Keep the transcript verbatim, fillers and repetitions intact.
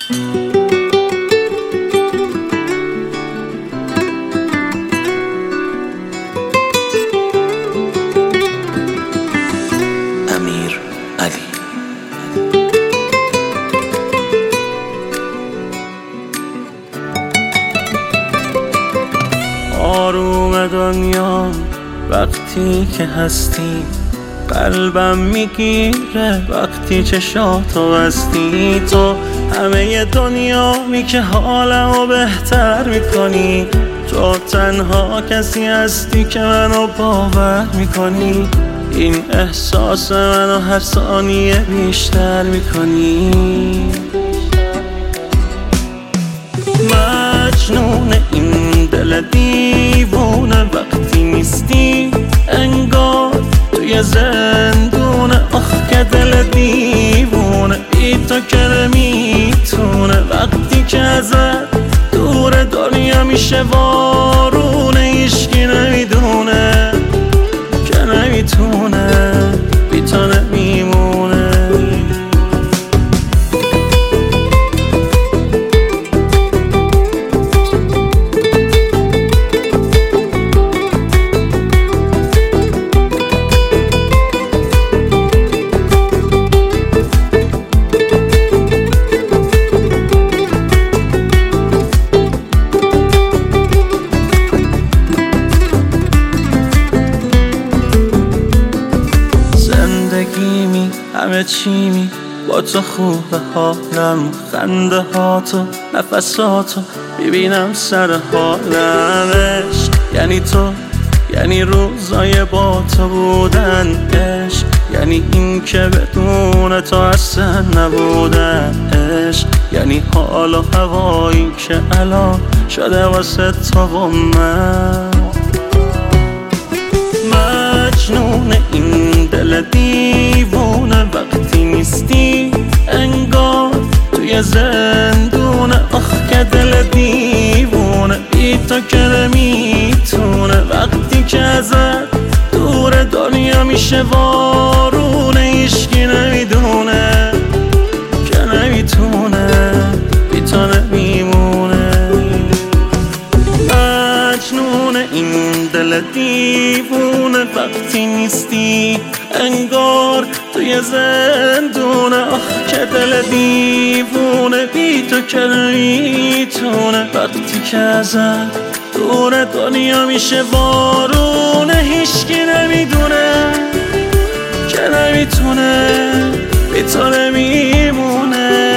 امیر علی. آروم دنیا وقتی که هستی، قلبم میگیره وقتی چشاتو بستی. تو همه دنیا می که حالمو بهتر میکنی، تو تنها کسی هستی که منو باور میکنی. این احساس منو هر ثانیه بیشتر میکنی. مجنون این دل دیوونه وقتی نیستی، انگار توی زندونه. آخ که دل دیوونه بی تو که نمیتونه. وقتی که ازت دور دنیا میشه وارونه، هیچکی نمیدونه که نمیتونه بی تو نمیمونه. زندگیمی همه چیمی با تو خوبه، حالم خنده هاتو نفساتو ببینم سر حالم. عشق یعنی تو، یعنی روزای با تو بودن. عشق یعنی این که بدون تو اصلا نبودن. عشق یعنی حال و هوایی که الان شده واسه تو و من. مجنون این دل دیوونه وقتی نیستی، انگار توی زندونه. آخ که دل دیوونه بی تو که نمیتونه. وقتی که ازت دور دنیا میشه وارونه، هیچکی نمیدونه که نمیتونه بی تو نمیمونه. مجنون این دل دیوونه وقتی نیستی، انگار توی زندونه. آخ که دل دیوونه بی تو که نمیتونه. وقتی که ازت دور دنیا میشه وارونه، هیچکی نمیدونه که نمیتونه بی تو نمیمونه.